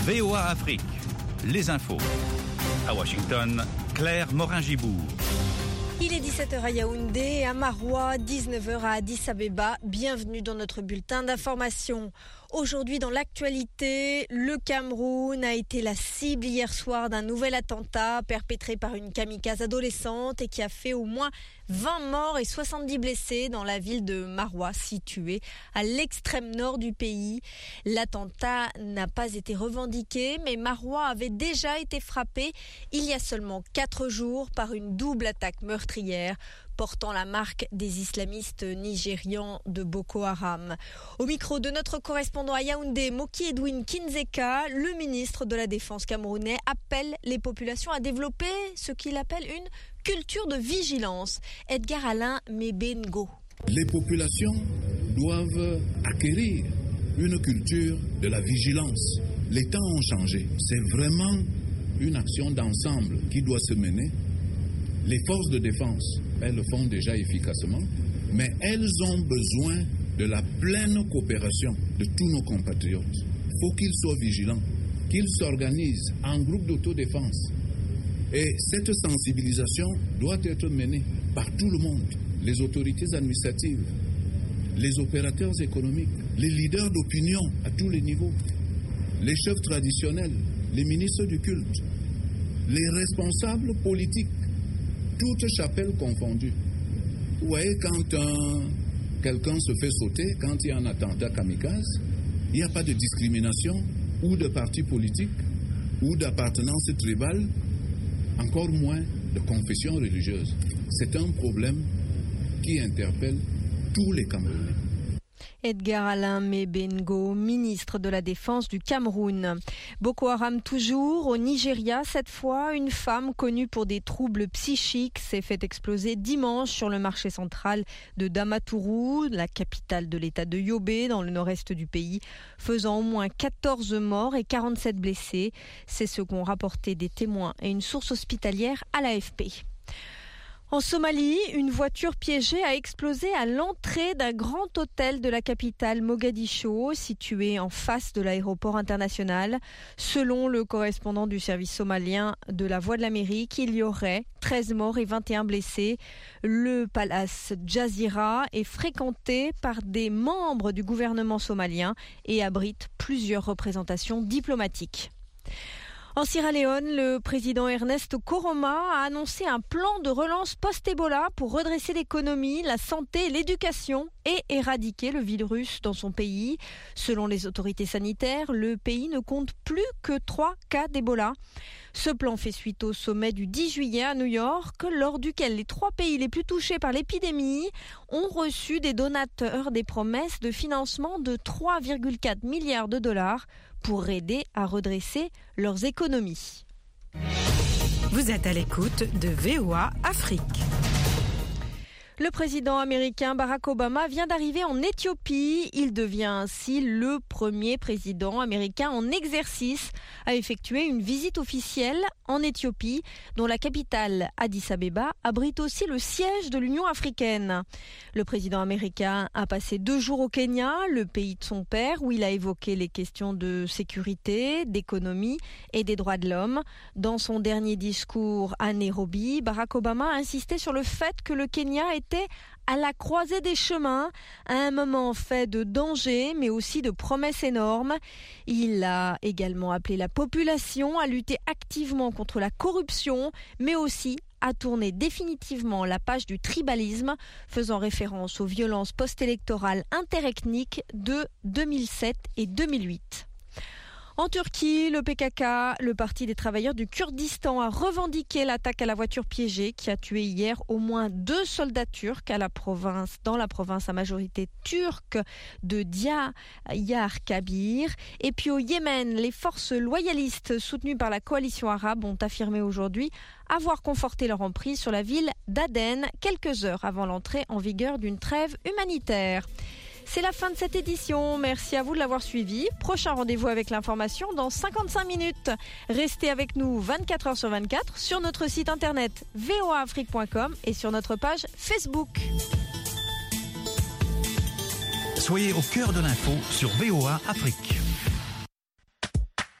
VOA Afrique, les infos. À Washington, Claire Morin-Gibourg. Il est 17h à Yaoundé, à Maroua, 19h à Addis Abeba. Bienvenue dans notre bulletin d'information. Aujourd'hui, dans l'actualité, le Cameroun a été la cible hier soir d'un nouvel attentat perpétré par une kamikaze adolescente et qui a fait au moins 20 morts et 70 blessés dans la ville de Maroua, située à l'extrême nord du pays. L'attentat n'a pas été revendiqué, mais Maroua avait déjà été frappé il y a seulement 4 jours par une double attaque meurtrière portant la marque des islamistes nigérians de Boko Haram. Au micro de notre correspondant à Yaoundé, Moki Edwin Kinzeka, le ministre de la Défense camerounais appelle les populations à développer ce qu'il appelle une culture de vigilance. Edgar Alain Mebengo. Les populations doivent acquérir une culture de la vigilance. Les temps ont changé. C'est vraiment une action d'ensemble qui doit se mener. Les forces de défense, elles le font déjà efficacement, mais elles ont besoin de la pleine coopération de tous nos compatriotes. Il faut qu'ils soient vigilants, qu'ils s'organisent en groupe d'autodéfense. Et cette sensibilisation doit être menée par tout le monde, les autorités administratives, les opérateurs économiques, les leaders d'opinion à tous les niveaux, les chefs traditionnels, les ministres du culte, les responsables politiques, toutes chapelles confondues. Vous voyez, quand quelqu'un se fait sauter, quand il y a un attentat kamikaze, il n'y a pas de discrimination ou de parti politique ou d'appartenance tribale, encore moins de confession religieuse. C'est un problème qui interpelle tous les Camerounais. Edgar Alain Mebengo, ministre de la Défense du Cameroun. Boko Haram toujours. Au Nigeria, cette fois, une femme connue pour des troubles psychiques s'est fait exploser dimanche sur le marché central de Damaturu, la capitale de l'état de Yobe, dans le nord-est du pays, faisant au moins 14 morts et 47 blessés. C'est ce qu'ont rapporté des témoins et une source hospitalière à l'AFP. En Somalie, une voiture piégée a explosé à l'entrée d'un grand hôtel de la capitale Mogadiscio, situé en face de l'aéroport international. Selon le correspondant du service somalien de la Voix de l'Amérique, il y aurait 13 morts et 21 blessés. Le palace Jazira est fréquenté par des membres du gouvernement somalien et abrite plusieurs représentations diplomatiques. En Sierra Leone, le président Ernest Koroma a annoncé un plan de relance post-Ebola pour redresser l'économie, la santé et l'éducation et éradiquer le virus dans son pays. Selon les autorités sanitaires, le pays ne compte plus que 3 cas d'Ebola. Ce plan fait suite au sommet du 10 juillet à New York, lors duquel les 3 pays les plus touchés par l'épidémie ont reçu des donateurs des promesses de financement de 3,4 milliards de dollars pour aider à redresser leurs économies. Vous êtes à l'écoute de VOA Afrique. Le président américain Barack Obama vient d'arriver en Éthiopie. Il devient ainsi le premier président américain en exercice à effectuer une visite officielle en Éthiopie, dont la capitale Addis Abeba abrite aussi le siège de l'Union africaine. Le président américain a passé 2 jours au Kenya, le pays de son père, où il a évoqué les questions de sécurité, d'économie et des droits de l'homme. Dans son dernier discours à Nairobi, Barack Obama a insisté sur le fait que le Kenya était à la croisée des chemins, à un moment fait de danger, mais aussi de promesses énormes. Il a également appelé la population à lutter activement contre la corruption, mais aussi à tourner définitivement la page du tribalisme, faisant référence aux violences post-électorales interethniques de 2007 et 2008. En Turquie, le PKK, le Parti des travailleurs du Kurdistan, a revendiqué l'attaque à la voiture piégée qui a tué hier au moins 2 soldats turcs dans la province à majorité turque de Diyarbakır. Et puis au Yémen, les forces loyalistes soutenues par la coalition arabe ont affirmé aujourd'hui avoir conforté leur emprise sur la ville d'Aden quelques heures avant l'entrée en vigueur d'une trêve humanitaire. C'est la fin de cette édition. Merci à vous de l'avoir suivi. Prochain rendez-vous avec l'information dans 55 minutes. Restez avec nous 24 heures sur 24 sur notre site internet voaafrique.com et sur notre page Facebook. Soyez au cœur de l'info sur VOA Afrique.